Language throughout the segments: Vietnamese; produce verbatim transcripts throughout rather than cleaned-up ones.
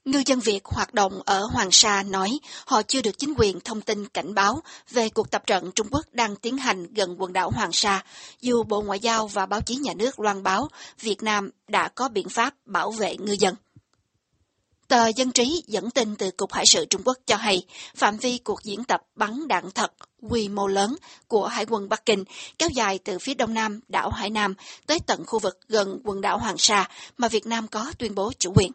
Ngư dân Việt hoạt động ở Hoàng Sa nói họ chưa được chính quyền thông tin cảnh báo về cuộc tập trận Trung Quốc đang tiến hành gần quần đảo Hoàng Sa, dù Bộ Ngoại giao và báo chí nhà nước loan báo Việt Nam đã có biện pháp bảo vệ ngư dân. Tờ Dân trí dẫn tin từ Cục Hải sự Trung Quốc cho hay phạm vi cuộc diễn tập bắn đạn thật quy mô lớn của Hải quân Bắc Kinh kéo dài từ phía đông nam đảo Hải Nam tới tận khu vực gần quần đảo Hoàng Sa mà Việt Nam có tuyên bố chủ quyền.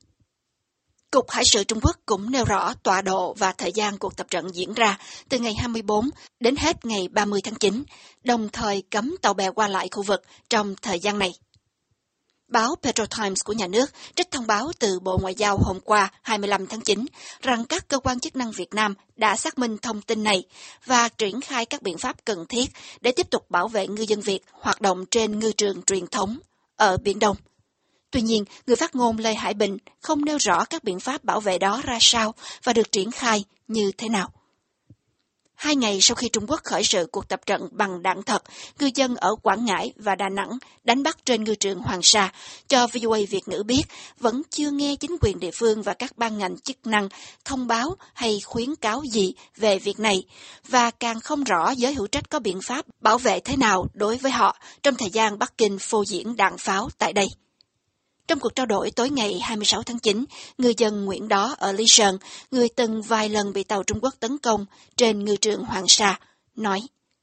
Cục Hải sự Trung Quốc cũng nêu rõ tọa độ và thời gian cuộc tập trận diễn ra từ ngày hai mươi bốn đến hết ngày ba mươi tháng chín, đồng thời cấm tàu bè qua lại khu vực trong thời gian này. Báo Petro Times của nhà nước trích thông báo từ Bộ Ngoại giao hôm qua hai mươi lăm tháng chín rằng các cơ quan chức năng Việt Nam đã xác minh thông tin này và triển khai các biện pháp cần thiết để tiếp tục bảo vệ ngư dân Việt hoạt động trên ngư trường truyền thống ở Biển Đông. Tuy nhiên, người phát ngôn Lê Hải Bình không nêu rõ các biện pháp bảo vệ đó ra sao và được triển khai như thế nào. Hai ngày sau khi Trung Quốc khởi sự cuộc tập trận bằng đạn thật, ngư dân ở Quảng Ngãi và Đà Nẵng đánh bắt trên ngư trường Hoàng Sa cho vê o a Việt ngữ biết vẫn chưa nghe chính quyền địa phương và các ban ngành chức năng thông báo hay khuyến cáo gì về việc này, và càng không rõ giới hữu trách có biện pháp bảo vệ thế nào đối với họ trong thời gian Bắc Kinh phô diễn đạn pháo tại đây. Trong cuộc trao đổi tối ngày hai mươi sáu tháng chín, ngư dân Nguyễn Đó ở Lý Sơn, người từng vài lần bị tàu Trung Quốc tấn công trên ngư trường Hoàng Sa, nói.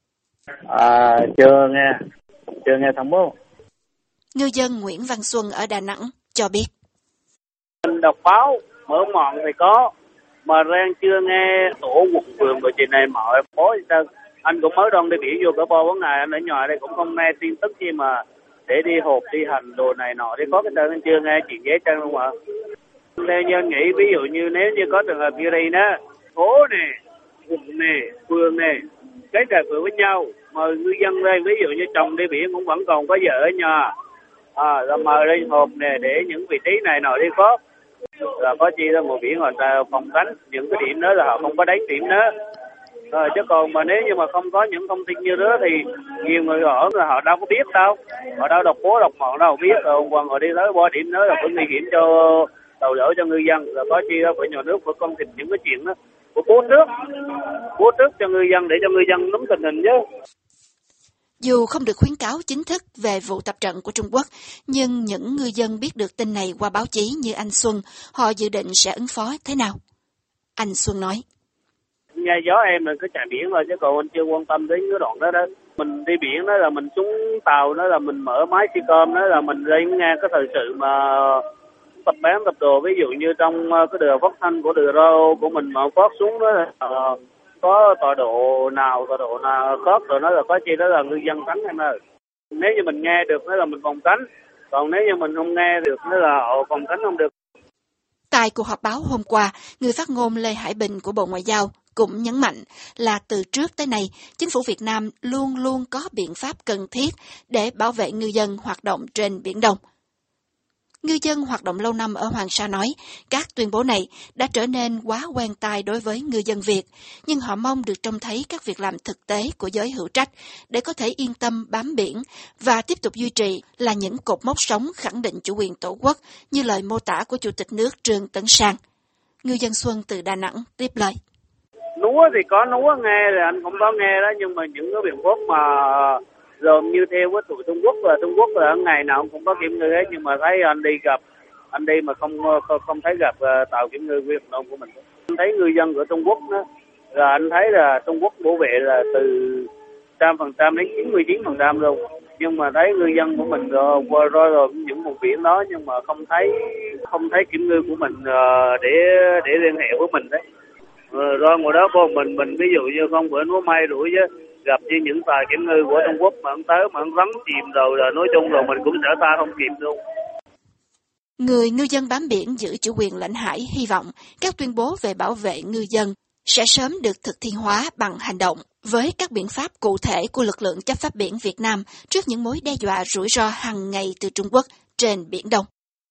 À, chưa nghe, chưa nghe thông báo. Ngư dân Nguyễn Văn Xuân ở Đà Nẵng cho biết. Mình đọc báo, mở mọn thì có, mà Rang chưa nghe tổ quận phường của chị này mọi phố gì đâu. Anh cũng mới đoan đi biển vô cỡ bao bốn ngày, anh ở ngoài đây cũng không nghe tin tức gì mà để đi họp, đi hành đồ này nọ, đi có cái tên anh chưa nghe chuyện dễ chân không ạ? Nên nhân nghĩ ví dụ như nếu như có trường hợp như đây đó, phố nè, quận nè, phường nè, cái trà phường với nhau, mời ngư dân đây, ví dụ như chồng đi biển cũng vẫn còn có vợ ở nhà, à, rồi mời đi họp nè để những vị trí này nọ đi có, là có chi ra ngồi biển hoặc là phòng tránh những cái điểm đó là họ không có đánh điểm đó. Rồi, chứ còn mà nếu như mà không có những thông tin như đó thì nhiều người ở là họ đâu có biết đâu, họ đâu đọc phố đọc mọn đâu biết, rồi còn họ đi tới bỏ điểm đó là cũng nguy hiểm cho tàu lỡ cho ngư dân, rồi có chi đó phải nhà nước phải công trình những cái chuyện đó, của cố trước, cố trước cho ngư dân để cho ngư dân nắm tình hình chứ. Dù không được khuyến cáo chính thức về vụ tập trận của Trung Quốc, nhưng những ngư dân biết được tin này qua báo chí như anh Xuân, họ dự định sẽ ứng phó thế nào? Anh Xuân nói. Nghe gió em mình cứ chạy biển thôi chứ còn anh chưa quan tâm đến cái đoạn đó đó. Mình đi biển đó là mình xuống tàu đó là mình mở máy xi com đó là mình lên nghe cái thời sự mà tập bán tập đồ, ví dụ như trong cái đường phát thanh của đường radio của mình mà phát xuống đó là uh, có tọa độ nào tọa độ nào khớp rồi nó là có chi đó là ngư dân tránh em ơi. Nếu như mình nghe được đó là mình phòng tránh, còn nếu như mình không nghe được đó là họ phòng tránh không được. Tại cuộc họp báo hôm qua, người phát ngôn Lê Hải Bình của Bộ Ngoại giao cũng nhấn mạnh là từ trước tới nay, chính phủ Việt Nam luôn luôn có biện pháp cần thiết để bảo vệ ngư dân hoạt động trên Biển Đông. Ngư dân hoạt động lâu năm ở Hoàng Sa nói, các tuyên bố này đã trở nên quá quen tai đối với ngư dân Việt, nhưng họ mong được trông thấy các việc làm thực tế của giới hữu trách để có thể yên tâm bám biển và tiếp tục duy trì là những cột mốc sống khẳng định chủ quyền tổ quốc như lời mô tả của Chủ tịch nước Trương Tấn Sang. Ngư dân Xuân từ Đà Nẵng tiếp lời. Núa thì có núa nghe rồi anh cũng có nghe đó, nhưng mà những cái biện pháp mà dồn như theo với tụi Trung Quốc là Trung Quốc là ngày nào cũng có kiểm ngư hết, nhưng mà thấy anh đi gặp anh đi mà không không, không thấy gặp tàu kiểm ngư Việt Nam của mình. Anh thấy ngư dân của Trung Quốc đó, là anh thấy là Trung Quốc bảo vệ là từ trăm phần trăm đến chín mươi chín phần trăm luôn, nhưng mà thấy ngư dân của mình rồi qua rồi, rồi những vùng biển đó, nhưng mà không thấy không thấy kiểm ngư của mình để để liên hệ với mình đấy. Rồi ngồi đó con mình mình ví dụ như không bữa nó may đuổi chứ gặp như những tài kiểm ngư của Trung Quốc mà hắn tới mà hắn rắn chìm rồi rồi nói chung là mình cũng trở ta không kịp luôn. Người ngư dân bám biển giữ chủ quyền lãnh hải hy vọng các tuyên bố về bảo vệ ngư dân sẽ sớm được thực thi hóa bằng hành động với các biện pháp cụ thể của lực lượng chấp pháp biển Việt Nam trước những mối đe dọa rủi ro hàng ngày từ Trung Quốc trên Biển Đông.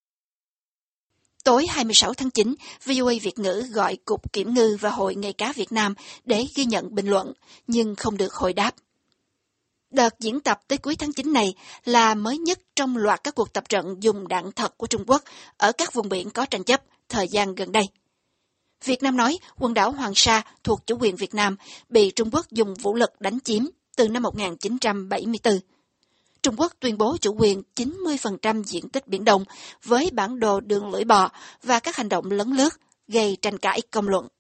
Tối hai mươi sáu tháng chín, vê o a Việt ngữ gọi Cục Kiểm ngư và Hội Nghề cá Việt Nam để ghi nhận bình luận, nhưng không được hồi đáp. Đợt diễn tập tới cuối tháng chín này là mới nhất trong loạt các cuộc tập trận dùng đạn thật của Trung Quốc ở các vùng biển có tranh chấp thời gian gần đây. Việt Nam nói quần đảo Hoàng Sa thuộc chủ quyền Việt Nam bị Trung Quốc dùng vũ lực đánh chiếm từ năm một nghìn chín trăm bảy mươi tư. Trung Quốc tuyên bố chủ quyền chín mươi phần trăm diện tích Biển Đông với bản đồ đường lưỡi bò và các hành động lấn lướt gây tranh cãi công luận.